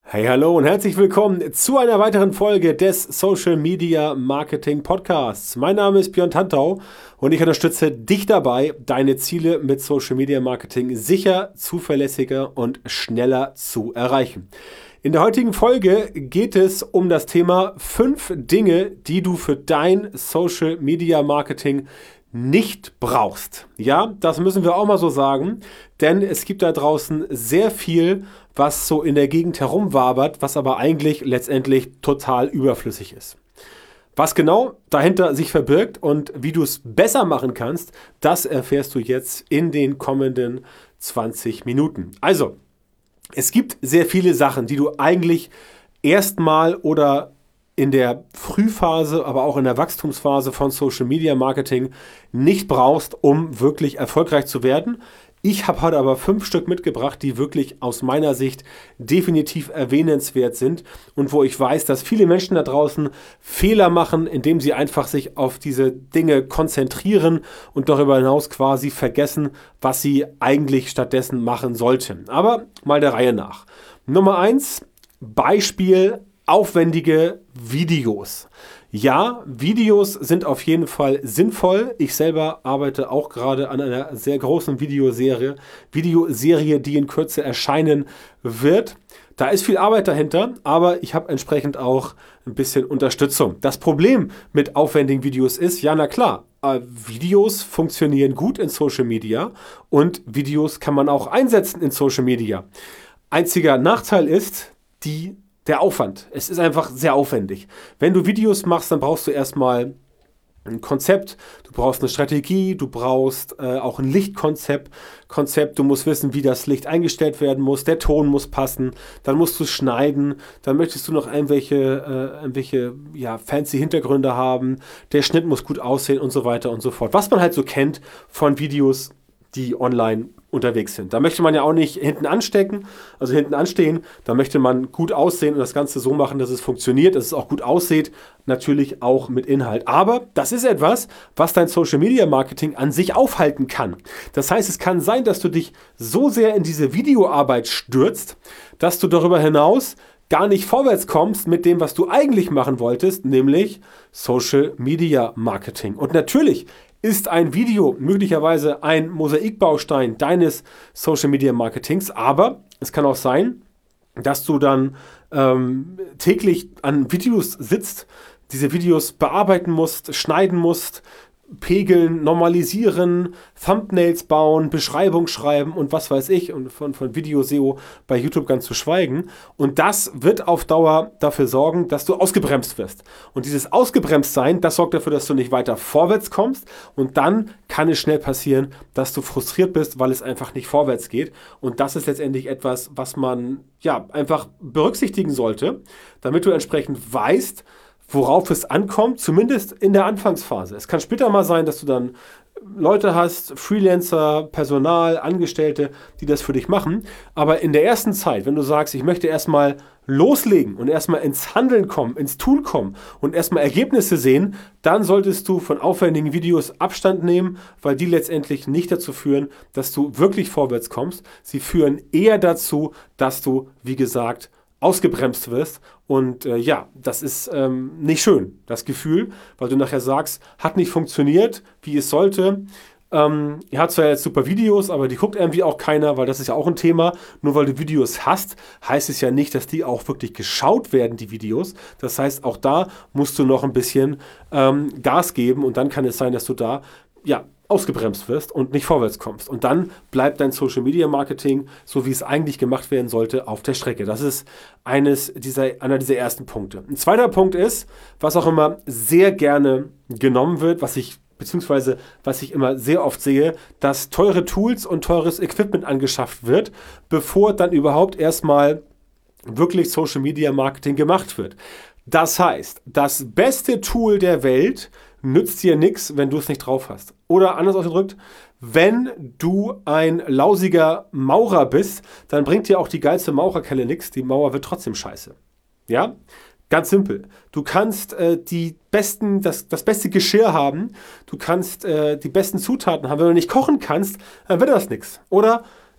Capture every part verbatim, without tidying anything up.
Hey, hallo und herzlich willkommen zu einer weiteren Folge des Social Media Marketing Podcasts. Mein Name ist Björn Tantau und ich unterstütze dich dabei, deine Ziele mit Social Media Marketing sicher, zuverlässiger und schneller zu erreichen. In der heutigen Folge geht es um das Thema fünf Dinge, die du für dein Social Media Marketing nicht brauchst. Ja, das müssen wir auch mal so sagen, denn es gibt da draußen sehr viel, was so in der Gegend herumwabert, was aber eigentlich letztendlich total überflüssig ist. Was genau dahinter sich verbirgt und wie du es besser machen kannst, das erfährst du jetzt in den kommenden zwanzig Minuten. Also, es gibt sehr viele Sachen, die du eigentlich erstmal oder in der Frühphase, aber auch in der Wachstumsphase von Social Media Marketing nicht brauchst, um wirklich erfolgreich zu werden. Ich habe heute aber fünf Stück mitgebracht, die wirklich aus meiner Sicht definitiv erwähnenswert sind und wo ich weiß, dass viele Menschen da draußen Fehler machen, indem sie einfach sich auf diese Dinge konzentrieren und darüber hinaus quasi vergessen, was sie eigentlich stattdessen machen sollten. Aber mal der Reihe nach. Nummer eins, Beispiel aufwendige Videos. Ja, Videos sind auf jeden Fall sinnvoll. Ich selber arbeite auch gerade an einer sehr großen Videoserie, Videoserie, die in Kürze erscheinen wird. Da ist viel Arbeit dahinter, aber ich habe entsprechend auch ein bisschen Unterstützung. Das Problem mit aufwendigen Videos ist, ja, na klar, äh, Videos funktionieren gut in Social Media und Videos kann man auch einsetzen in Social Media. Einziger Nachteil ist, die Der Aufwand. Es ist einfach sehr aufwendig. Wenn du Videos machst, dann brauchst du erstmal ein Konzept, du brauchst eine Strategie, du brauchst äh, auch ein Lichtkonzept. Konzept, du musst wissen, wie das Licht eingestellt werden muss, der Ton muss passen, dann musst du es schneiden, dann möchtest du noch irgendwelche, äh, irgendwelche ja, fancy Hintergründe haben, der Schnitt muss gut aussehen und so weiter und so fort. Was man halt so kennt von Videos, die online unterwegs sind. Da möchte man ja auch nicht hinten anstecken, also hinten anstehen. Da möchte man gut aussehen und das Ganze so machen, dass es funktioniert, dass es auch gut aussieht. Natürlich auch mit Inhalt. Aber das ist etwas, was dein Social Media Marketing an sich aufhalten kann. Das heißt, es kann sein, dass du dich so sehr in diese Videoarbeit stürzt, dass du darüber hinaus gar nicht vorwärts kommst mit dem, was du eigentlich machen wolltest, nämlich Social Media Marketing. Und natürlich ist ein Video möglicherweise ein Mosaikbaustein deines Social Media Marketings, aber es kann auch sein, dass du dann ähm, täglich an Videos sitzt, diese Videos bearbeiten musst, schneiden musst, pegeln, normalisieren, Thumbnails bauen, Beschreibung schreiben und was weiß ich und von, von Video-S E O bei YouTube ganz zu schweigen. Und das wird auf Dauer dafür sorgen, dass du ausgebremst wirst. Und dieses Ausgebremstsein, das sorgt dafür, dass du nicht weiter vorwärts kommst und dann kann es schnell passieren, dass du frustriert bist, weil es einfach nicht vorwärts geht. Und das ist letztendlich etwas, was man ja einfach berücksichtigen sollte, damit du entsprechend weißt, worauf es ankommt, zumindest in der Anfangsphase. Es kann später mal sein, dass du dann Leute hast, Freelancer, Personal, Angestellte, die das für dich machen. Aber in der ersten Zeit, wenn du sagst, ich möchte erstmal loslegen und erstmal ins Handeln kommen, ins Tun kommen und erstmal Ergebnisse sehen, dann solltest du von aufwendigen Videos Abstand nehmen, weil die letztendlich nicht dazu führen, dass du wirklich vorwärts kommst. Sie führen eher dazu, dass du, wie gesagt, ausgebremst wirst und äh, ja, das ist ähm, nicht schön, das Gefühl, weil du nachher sagst, hat nicht funktioniert, wie es sollte. Ähm, ihr habt zwar jetzt super Videos, aber die guckt irgendwie auch keiner, weil das ist ja auch ein Thema. Nur weil du Videos hast, heißt es ja nicht, dass die auch wirklich geschaut werden, die Videos. Das heißt, auch da musst du noch ein bisschen ähm, Gas geben und dann kann es sein, dass du da ja ausgebremst wirst und nicht vorwärts kommst. Und dann bleibt dein Social Media Marketing, so wie es eigentlich gemacht werden sollte, auf der Strecke. Das ist eines dieser, einer dieser ersten Punkte. Ein zweiter Punkt ist, was auch immer sehr gerne genommen wird, was ich beziehungsweise was ich immer sehr oft sehe, dass teure Tools und teures Equipment angeschafft wird, bevor dann überhaupt erstmal wirklich Social Media Marketing gemacht wird. Das heißt, das beste Tool der Welt nützt dir nichts, wenn du es nicht drauf hast. Oder anders ausgedrückt, wenn du ein lausiger Maurer bist, dann bringt dir auch die geilste Maurerkelle nichts. Die Mauer wird trotzdem scheiße. Ja? Ganz simpel. Du kannst äh, die besten, das, das beste Geschirr haben, du kannst äh, die besten Zutaten haben. Wenn du nicht kochen kannst, dann wird das nichts. Oder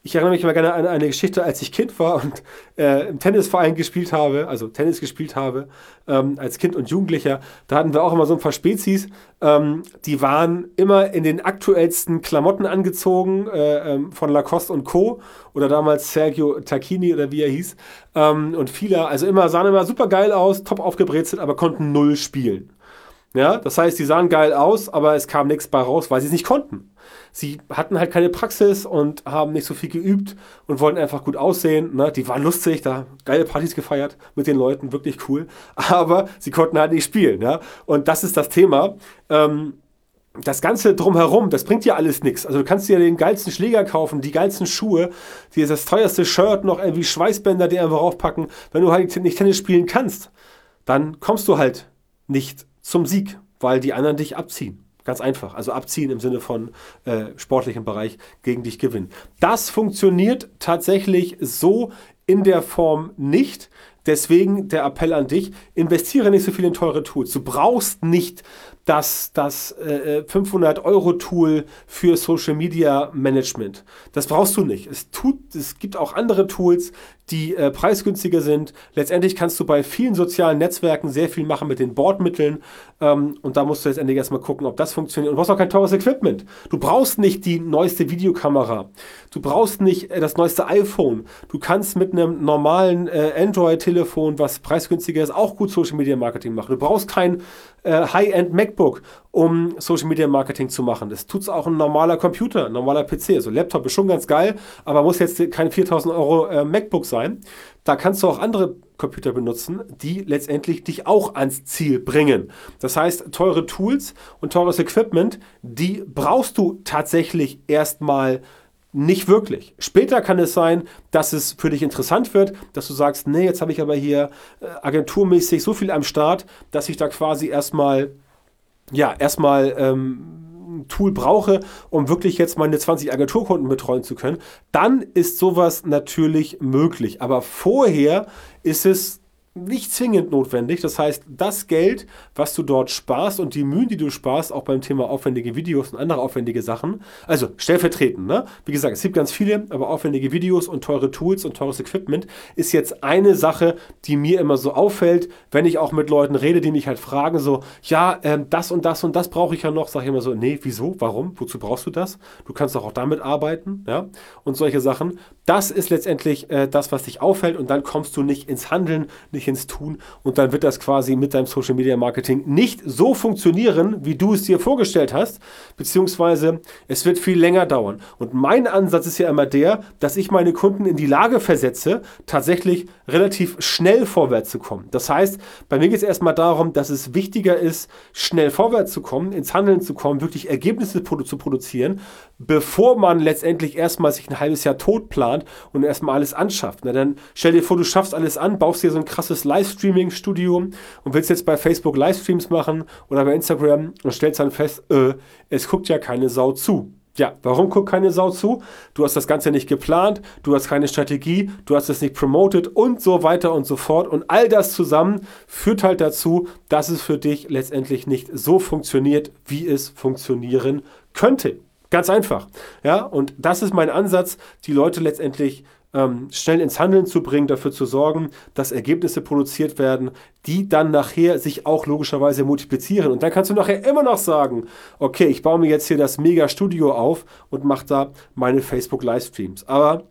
Ich erinnere mich immer gerne an eine Geschichte, als ich Kind war und äh, im Tennisverein gespielt habe, also Tennis gespielt habe, ähm, als Kind und Jugendlicher. Da hatten wir auch immer so ein paar Spezies, ähm, die waren immer in den aktuellsten Klamotten angezogen, äh, ähm, von Lacoste und Co. Oder damals Sergio Tacchini oder wie er hieß. Ähm, und viele, also immer, sahen immer super geil aus, top aufgebrezelt, aber konnten null spielen. Ja, das heißt, die sahen geil aus, aber es kam nichts bei raus, weil sie es nicht konnten. Sie hatten halt keine Praxis und haben nicht so viel geübt und wollten einfach gut aussehen. Ne? Die waren lustig, da geile Partys gefeiert mit den Leuten, wirklich cool. Aber sie konnten halt nicht spielen. Ja? Und das ist das Thema. Ähm, das Ganze drumherum, das bringt dir alles nichts. Also du kannst dir den geilsten Schläger kaufen, die geilsten Schuhe, dir das teuerste Shirt, noch irgendwie Schweißbänder, die einfach raufpacken. Wenn du halt nicht Tennis spielen kannst, dann kommst du halt nicht zum Sieg, weil die anderen dich abziehen. Ganz einfach. Also abziehen im Sinne von äh, sportlichem Bereich gegen dich gewinnen. Das funktioniert tatsächlich so in der Form nicht. Deswegen der Appell an dich, investiere nicht so viel in teure Tools. Du brauchst nicht das, das äh, fünfhundert-Euro-Tool für Social Media Management. Das brauchst du nicht. Es, tut, es gibt auch andere Tools, die äh, preisgünstiger sind. Letztendlich kannst du bei vielen sozialen Netzwerken sehr viel machen mit den Bordmitteln. Ähm, und da musst du letztendlich erstmal gucken, ob das funktioniert. Und du brauchst auch kein teures Equipment. Du brauchst nicht die neueste Videokamera. Du brauchst nicht äh, das neueste iPhone. Du kannst mit einem normalen äh, Android-Telefon, was preisgünstiger ist, auch gut Social Media Marketing machen. Du brauchst kein äh, High-End MacBook, um Social Media Marketing zu machen. Das tut es auch ein normaler Computer, ein normaler P C. Also Laptop ist schon ganz geil, aber muss jetzt kein viertausend Euro äh, MacBook sein. Da kannst du auch andere Computer benutzen, die letztendlich dich auch ans Ziel bringen. Das heißt, teure Tools und teures Equipment, die brauchst du tatsächlich erstmal nicht wirklich. Später kann es sein, dass es für dich interessant wird, dass du sagst, nee, jetzt habe ich aber hier äh, agenturmäßig so viel am Start, dass ich da quasi erstmal, ja, erstmal ähm, ein Tool brauche, um wirklich jetzt meine zwanzig Agenturkunden betreuen zu können. Dann ist sowas natürlich möglich. Aber vorher ist es nicht zwingend notwendig. Das heißt, das Geld, was du dort sparst und die Mühen, die du sparst, auch beim Thema aufwendige Videos und andere aufwendige Sachen, also stellvertretend, ne? Wie gesagt, es gibt ganz viele, aber aufwendige Videos und teure Tools und teures Equipment ist jetzt eine Sache, die mir immer so auffällt, wenn ich auch mit Leuten rede, die mich halt fragen, so, ja, ähm, das und das und das brauche ich ja noch, sage ich immer so, nee, wieso, warum, wozu brauchst du das? Du kannst doch auch damit arbeiten, ja, und solche Sachen. Das ist letztendlich äh, das, was dich auffällt und dann kommst du nicht ins Handeln, nicht ins Tun und dann wird das quasi mit deinem Social Media Marketing nicht so funktionieren, wie du es dir vorgestellt hast, beziehungsweise es wird viel länger dauern. Und mein Ansatz ist ja immer der, dass ich meine Kunden in die Lage versetze, tatsächlich relativ schnell vorwärts zu kommen. Das heißt, bei mir geht es erstmal darum, dass es wichtiger ist, schnell vorwärts zu kommen, ins Handeln zu kommen, wirklich Ergebnisse zu produzieren, bevor man letztendlich erstmal sich ein halbes Jahr tot plant und erstmal alles anschafft. Na, dann stell dir vor, du schaffst alles an, baust dir so ein krasses Livestreaming-Studio und willst jetzt bei Facebook Livestreams machen oder bei Instagram und stellst dann fest, äh, es guckt ja keine Sau zu. Ja, warum guckt keine Sau zu? Du hast das Ganze nicht geplant, du hast keine Strategie, du hast es nicht promoted und so weiter und so fort. Und all das zusammen führt halt dazu, dass es für dich letztendlich nicht so funktioniert, wie es funktionieren könnte. Ganz einfach. Ja, und das ist mein Ansatz, die Leute letztendlich ähm, schnell ins Handeln zu bringen, dafür zu sorgen, dass Ergebnisse produziert werden, die dann nachher sich auch logischerweise multiplizieren. Und dann kannst du nachher immer noch sagen, okay, ich baue mir jetzt hier das Mega-Studio auf und mache da meine Facebook-Livestreams. Aber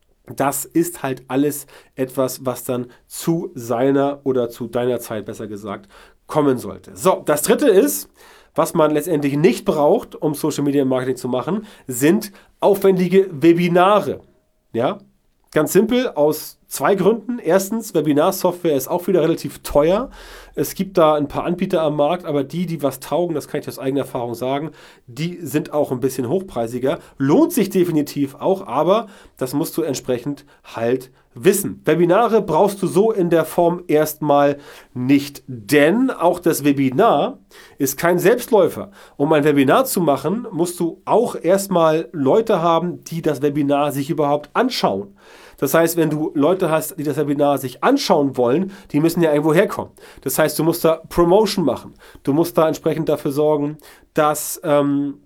das ist halt alles etwas, was dann zu seiner oder zu deiner Zeit, besser gesagt, kommen sollte. So, das dritte ist, was man letztendlich nicht braucht, um Social Media Marketing zu machen, sind aufwendige Webinare. Ja, ganz simpel aus zwei Gründen. Erstens, Webinarsoftware ist auch wieder relativ teuer. Es gibt da ein paar Anbieter am Markt, aber die, die was taugen, das kann ich aus eigener Erfahrung sagen, die sind auch ein bisschen hochpreisiger. Lohnt sich definitiv auch, aber das musst du entsprechend halt wissen. Webinare brauchst du so in der Form erstmal nicht, denn auch das Webinar ist kein Selbstläufer. Um ein Webinar zu machen, musst du auch erstmal Leute haben, die das Webinar sich überhaupt anschauen. Das heißt, wenn du Leute hast, die das Webinar sich anschauen wollen, die müssen ja irgendwo herkommen. Das heißt, du musst da Promotion machen. Du musst da entsprechend dafür sorgen, dass, ähm,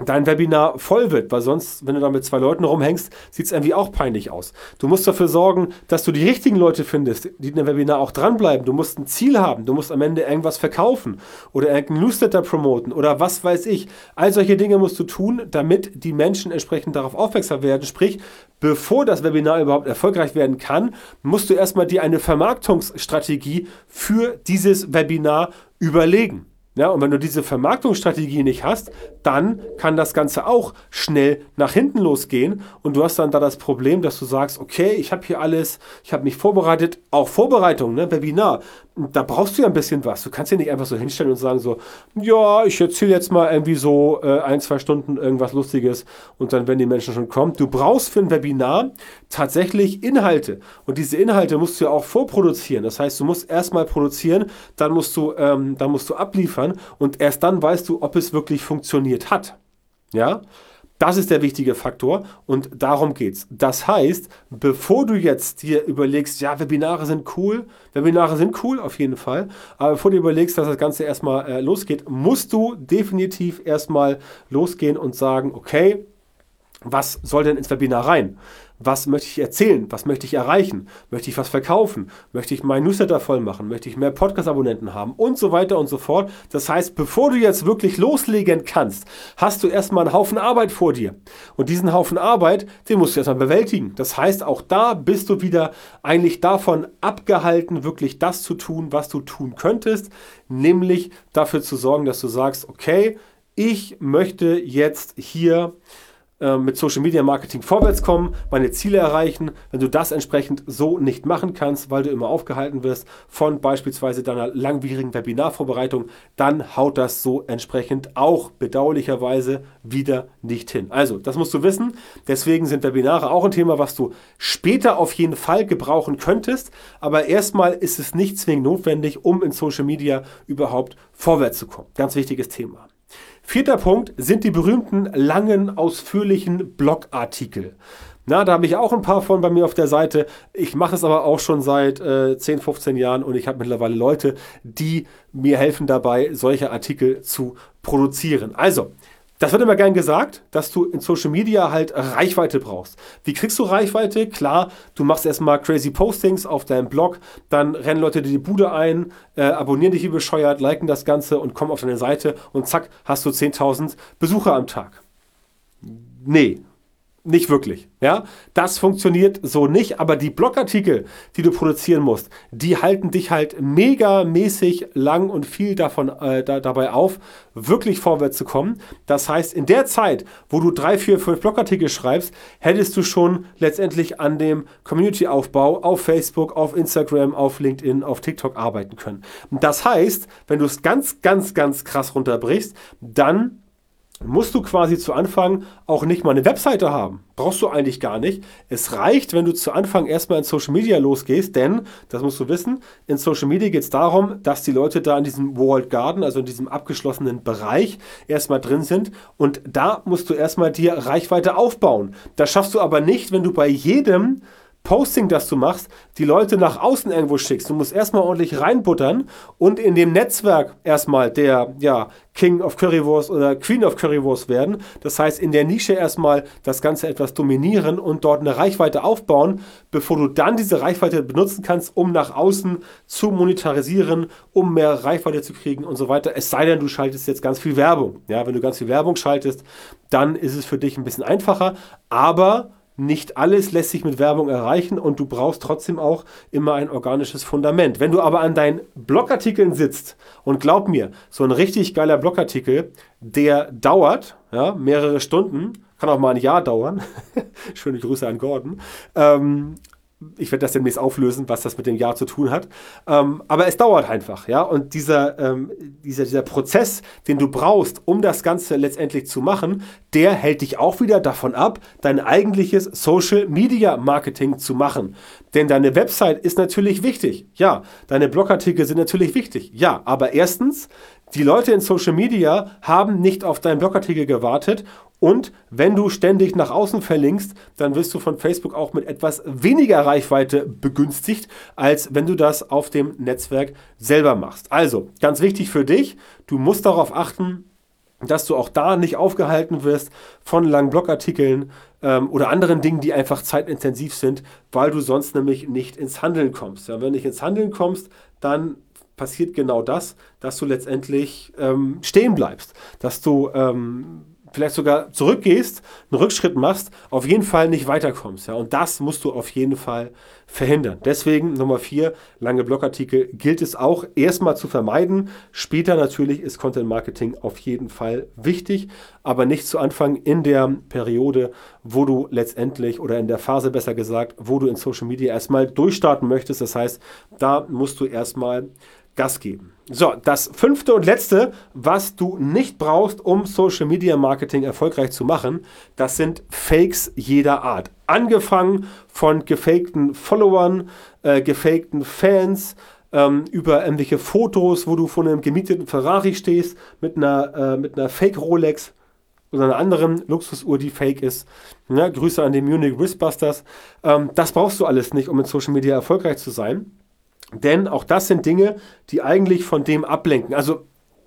dein Webinar voll wird, weil sonst, wenn du da mit zwei Leuten rumhängst, sieht es irgendwie auch peinlich aus. Du musst dafür sorgen, dass du die richtigen Leute findest, die in dem Webinar auch dranbleiben. Du musst ein Ziel haben, du musst am Ende irgendwas verkaufen oder irgendein Newsletter promoten oder was weiß ich. All solche Dinge musst du tun, damit die Menschen entsprechend darauf aufmerksam werden. Sprich, bevor das Webinar überhaupt erfolgreich werden kann, musst du erstmal dir eine Vermarktungsstrategie für dieses Webinar überlegen. Ja, und wenn du diese Vermarktungsstrategie nicht hast, dann kann das Ganze auch schnell nach hinten losgehen und du hast dann da das Problem, dass du sagst, okay, ich habe hier alles, ich habe mich vorbereitet, auch Vorbereitung, ne, Webinar, da brauchst du ja ein bisschen was. Du kannst dir nicht einfach so hinstellen und sagen so, ja, ich erzähle jetzt mal irgendwie so äh, ein, zwei Stunden irgendwas Lustiges und dann, wenn die Menschen schon kommen. Du brauchst für ein Webinar tatsächlich Inhalte und diese Inhalte musst du ja auch vorproduzieren. Das heißt, du musst erstmal produzieren, dann musst du, ähm, dann musst du abliefern und erst dann weißt du, ob es wirklich funktioniert hat. Ja? Das ist der wichtige Faktor und darum geht's. Das heißt, bevor du jetzt dir überlegst, ja, Webinare sind cool, Webinare sind cool auf jeden Fall, aber bevor du überlegst, dass das Ganze erstmal äh, losgeht, musst du definitiv erstmal losgehen und sagen, okay, was soll denn ins Webinar rein? Was möchte ich erzählen? Was möchte ich erreichen? Möchte ich was verkaufen? Möchte ich meinen Newsletter voll machen? Möchte ich mehr Podcast-Abonnenten haben? Und so weiter und so fort. Das heißt, bevor du jetzt wirklich loslegen kannst, hast du erstmal einen Haufen Arbeit vor dir. Und diesen Haufen Arbeit, den musst du erstmal bewältigen. Das heißt, auch da bist du wieder eigentlich davon abgehalten, wirklich das zu tun, was du tun könntest. Nämlich dafür zu sorgen, dass du sagst, okay, ich möchte jetzt hier mit Social Media Marketing vorwärts kommen, meine Ziele erreichen. Wenn du das entsprechend so nicht machen kannst, weil du immer aufgehalten wirst von beispielsweise deiner langwierigen Webinarvorbereitung, dann haut das so entsprechend auch bedauerlicherweise wieder nicht hin. Also, das musst du wissen. Deswegen sind Webinare auch ein Thema, was du später auf jeden Fall gebrauchen könntest. Aber erstmal ist es nicht zwingend notwendig, um in Social Media überhaupt vorwärts zu kommen. Ganz wichtiges Thema. Vierter Punkt sind die berühmten langen, ausführlichen Blogartikel. Na, da habe ich auch ein paar von bei mir auf der Seite. Ich mache es aber auch schon seit äh, zehn, fünfzehn Jahren und ich habe mittlerweile Leute, die mir helfen dabei, solche Artikel zu produzieren. Also, das wird immer gern gesagt, dass du in Social Media halt Reichweite brauchst. Wie kriegst du Reichweite? Klar, du machst erstmal crazy Postings auf deinem Blog, dann rennen Leute dir die Bude ein, äh, abonnieren dich wie bescheuert, liken das Ganze und kommen auf deine Seite und zack, hast du zehntausend Besucher am Tag. Nee. Nicht wirklich, ja. Das funktioniert so nicht, aber die Blogartikel, die du produzieren musst, die halten dich halt megamäßig lang und viel davon äh, da, dabei auf, wirklich vorwärts zu kommen. Das heißt, in der Zeit, wo du drei, vier, fünf Blogartikel schreibst, hättest du schon letztendlich an dem Community-Aufbau auf Facebook, auf Instagram, auf LinkedIn, auf TikTok arbeiten können. Das heißt, wenn du es ganz, ganz, ganz krass runterbrichst, dann musst du quasi zu Anfang auch nicht mal eine Webseite haben. Brauchst du eigentlich gar nicht. Es reicht, wenn du zu Anfang erstmal in Social Media losgehst, denn, das musst du wissen, in Social Media geht es darum, dass die Leute da in diesem Walled Garden, also in diesem abgeschlossenen Bereich, erstmal drin sind und da musst du erstmal dir Reichweite aufbauen. Das schaffst du aber nicht, wenn du bei jedem Posting, das du machst, die Leute nach außen irgendwo schickst. Du musst erstmal ordentlich reinbuttern und in dem Netzwerk erstmal der ja, King of Currywurst oder Queen of Currywurst werden. Das heißt, in der Nische erstmal das Ganze etwas dominieren und dort eine Reichweite aufbauen, bevor du dann diese Reichweite benutzen kannst, um nach außen zu monetarisieren, um mehr Reichweite zu kriegen und so weiter. Es sei denn, du schaltest jetzt ganz viel Werbung. Ja, wenn du ganz viel Werbung schaltest, dann ist es für dich ein bisschen einfacher, aber nicht alles lässt sich mit Werbung erreichen und du brauchst trotzdem auch immer ein organisches Fundament. Wenn du aber an deinen Blogartikeln sitzt und glaub mir, so ein richtig geiler Blogartikel, der dauert ja, mehrere Stunden, kann auch mal ein Jahr dauern. Schöne Grüße an Gordon. Ähm, Ich werde das demnächst auflösen, was das mit dem Jahr zu tun hat. Ähm, aber es dauert einfach, ja. Und dieser, ähm, dieser, dieser Prozess, den du brauchst, um das Ganze letztendlich zu machen, der hält dich auch wieder davon ab, dein eigentliches Social Media Marketing zu machen. Denn deine Website ist natürlich wichtig. Ja, deine Blogartikel sind natürlich wichtig. Ja, aber erstens, die Leute in Social Media haben nicht auf deinen Blogartikel gewartet. Und wenn du ständig nach außen verlinkst, dann wirst du von Facebook auch mit etwas weniger Reichweite begünstigt, als wenn du das auf dem Netzwerk selber machst. Also, ganz wichtig für dich, du musst darauf achten, dass du auch da nicht aufgehalten wirst von langen Blogartikeln ähm, oder anderen Dingen, die einfach zeitintensiv sind, weil du sonst nämlich nicht ins Handeln kommst. Ja, wenn du nicht ins Handeln kommst, dann passiert genau das, dass du letztendlich ähm, stehen bleibst, dass du ähm, vielleicht sogar zurückgehst, einen Rückschritt machst, auf jeden Fall nicht weiterkommst. Ja? Und das musst du auf jeden Fall verhindern. Deswegen Nummer vier, lange Blogartikel gilt es auch erstmal zu vermeiden. Später natürlich ist Content Marketing auf jeden Fall wichtig, aber nicht zu Anfang in der Periode, wo du letztendlich, oder in der Phase besser gesagt, wo du in Social Media erstmal durchstarten möchtest. Das heißt, da musst du erstmal Gas geben. So, das fünfte und letzte, was du nicht brauchst, um Social Media Marketing erfolgreich zu machen, das sind Fakes jeder Art. Angefangen von gefakten Followern, äh, gefakten Fans, ähm, über irgendwelche Fotos, wo du vor einem gemieteten Ferrari stehst, mit einer, äh, mit einer Fake-Rolex oder einer anderen Luxusuhr, die fake ist. Ja, Grüße an die Munich Wristbusters. Ähm, das brauchst du alles nicht, um in Social Media erfolgreich zu sein. Denn auch das sind Dinge, die eigentlich von dem ablenken. Also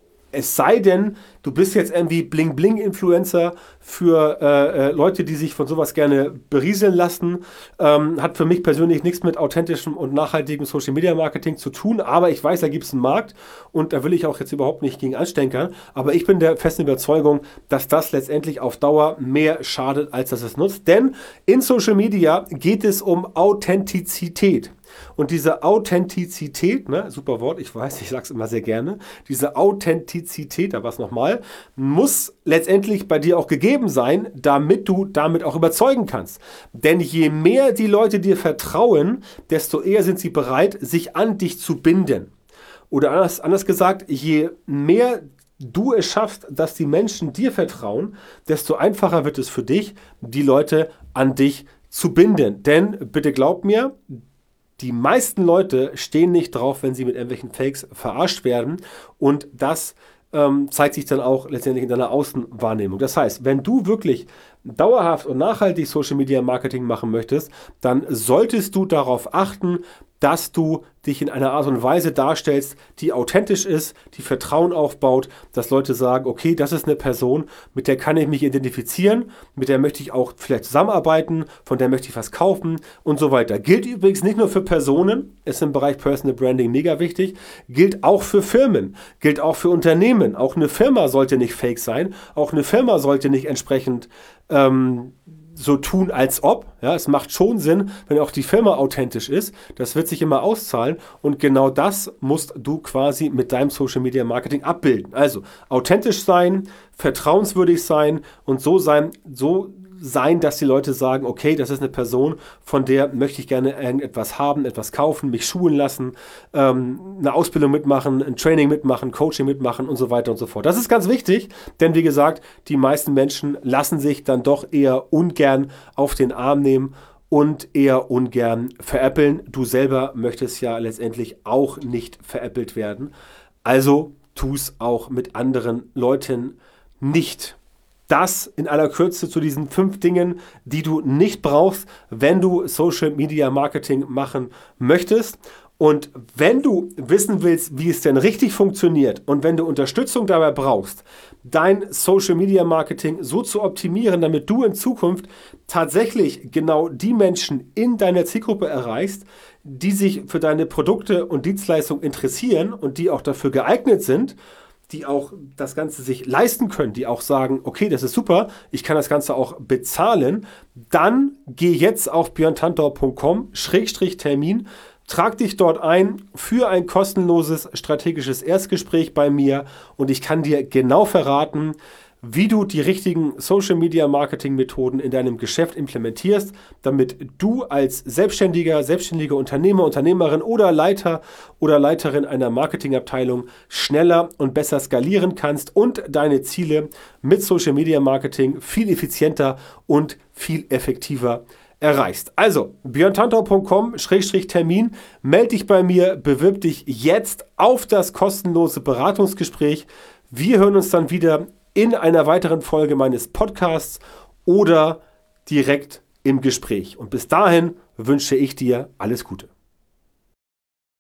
es sei denn, du bist jetzt irgendwie Bling-Bling-Influencer für äh, äh, Leute, die sich von sowas gerne berieseln lassen. Ähm, hat für mich persönlich nichts mit authentischem und nachhaltigem Social-Media-Marketing zu tun. Aber ich weiß, da gibt es einen Markt und da will ich auch jetzt überhaupt nicht gegen anstänkern. Aber ich bin der festen Überzeugung, dass das letztendlich auf Dauer mehr schadet, als dass es nutzt. Denn in Social Media geht es um Authentizität. Und diese Authentizität, ne, super Wort, ich weiß, ich sage es immer sehr gerne, diese Authentizität, da war es nochmal, muss letztendlich bei dir auch gegeben sein, damit du damit auch überzeugen kannst. Denn je mehr die Leute dir vertrauen, desto eher sind sie bereit, sich an dich zu binden. Oder anders, anders gesagt, je mehr du es schaffst, dass die Menschen dir vertrauen, desto einfacher wird es für dich, die Leute an dich zu binden. Denn bitte glaub mir, die meisten Leute stehen nicht drauf, wenn sie mit irgendwelchen Fakes verarscht werden, und das ähm, zeigt sich dann auch letztendlich in deiner Außenwahrnehmung. Das heißt, wenn du wirklich dauerhaft und nachhaltig Social Media Marketing machen möchtest, dann solltest du darauf achten, dass du dich in einer Art und Weise darstellst, die authentisch ist, die Vertrauen aufbaut, dass Leute sagen, okay, das ist eine Person, mit der kann ich mich identifizieren, mit der möchte ich auch vielleicht zusammenarbeiten, von der möchte ich was kaufen und so weiter. Gilt übrigens nicht nur für Personen, ist im Bereich Personal Branding mega wichtig, gilt auch für Firmen, gilt auch für Unternehmen. Auch eine Firma sollte nicht fake sein, auch eine Firma sollte nicht entsprechend ähm, so tun, als ob. Ja, es macht schon Sinn, wenn auch die Firma authentisch ist. Das wird sich immer auszahlen und genau das musst du quasi mit deinem Social Media Marketing abbilden. Also authentisch sein, vertrauenswürdig sein und so sein, so sein, dass die Leute sagen, okay, das ist eine Person, von der möchte ich gerne irgendetwas haben, etwas kaufen, mich schulen lassen, ähm, eine Ausbildung mitmachen, ein Training mitmachen, Coaching mitmachen und so weiter und so fort. Das ist ganz wichtig, denn wie gesagt, die meisten Menschen lassen sich dann doch eher ungern auf den Arm nehmen und eher ungern veräppeln. Du selber möchtest ja letztendlich auch nicht veräppelt werden. Also tu es auch mit anderen Leuten nicht. Das in aller Kürze zu diesen fünf Dingen, die du nicht brauchst, wenn du Social Media Marketing machen möchtest. Und wenn du wissen willst, wie es denn richtig funktioniert und wenn du Unterstützung dabei brauchst, dein Social Media Marketing so zu optimieren, damit du in Zukunft tatsächlich genau die Menschen in deiner Zielgruppe erreichst, die sich für deine Produkte und Dienstleistungen interessieren und die auch dafür geeignet sind, die auch das Ganze sich leisten können, die auch sagen, okay, das ist super, ich kann das Ganze auch bezahlen, dann geh jetzt auf björn tantau punkt com Schrägstrich Termin, trag dich dort ein für ein kostenloses strategisches Erstgespräch bei mir und ich kann dir genau verraten, wie du die richtigen Social Media Marketing Methoden in deinem Geschäft implementierst, damit du als Selbstständiger, selbstständige Unternehmer, Unternehmerin oder Leiter oder Leiterin einer Marketingabteilung schneller und besser skalieren kannst und deine Ziele mit Social Media Marketing viel effizienter und viel effektiver erreichst. Also björn tantau punkt com Schrägstrich Termin, melde dich bei mir, bewirb dich jetzt auf das kostenlose Beratungsgespräch. Wir hören uns dann wieder in einer weiteren Folge meines Podcasts oder direkt im Gespräch. Und bis dahin wünsche ich dir alles Gute.